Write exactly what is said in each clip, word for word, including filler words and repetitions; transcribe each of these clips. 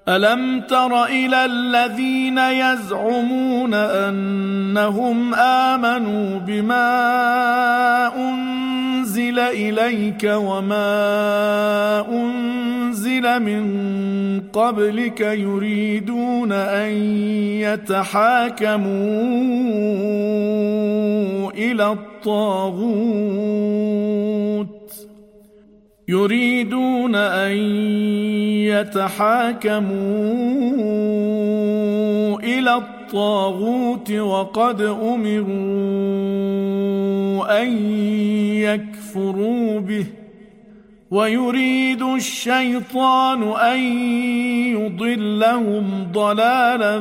ألم تر إلى الذين يزعمون أنهم آمنوا بما أنزل إليك وما أنزل من قبلك يريدون أن يتحاكموا إلى الطاغوت يريدون أن يتحاكموا إلى الطاغوت وقد أمروا أن يكفروا به ويريد الشيطان أن يضلهم ضلالا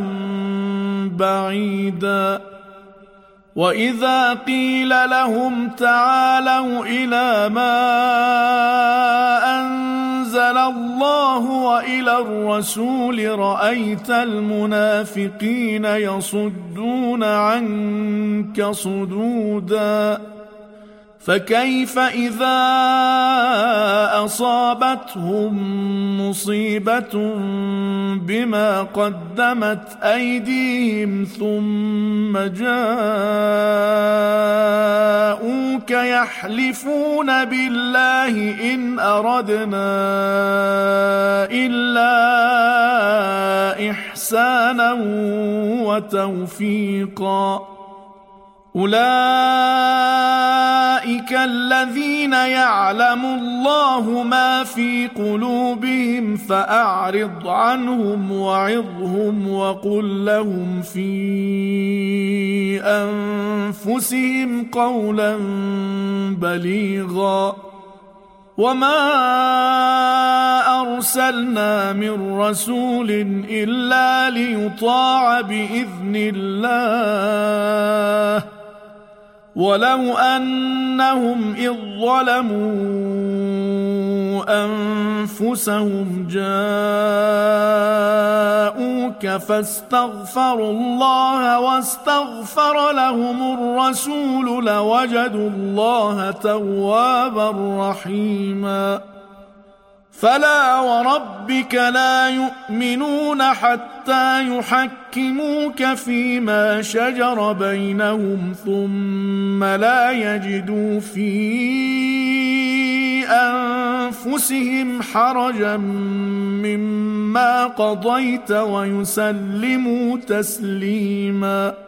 بعيدا وإذا قيل لهم تعالوا إلى ما أنزل الله وإلى الرسول رأيت المنافقين يصدون عنك صدودا فكيف إذا أصابتهم مصيبة بما قدمت أيديهم ثم جاءوك يحلفون بالله إن أردنا إلا إحسانا وتوفيقا أولئك الذين يعلم الله ما في قلوبهم فأعرض عنهم وعظهم وقل لهم في أنفسهم قولا بليغا وما أرسلنا من رسول إلا ليطاع بإذن الله ولو أنهم إذ ظلموا أنفسهم جاءوك فاستغفروا الله واستغفر لهم الرسول لوجدوا الله توابا رحيما فلا وربك لا يؤمنون حتى يحكموك فيما شجر بينهم ثم لا يجدوا في أنفسهم حرجا مما قضيت ويسلموا تسليما.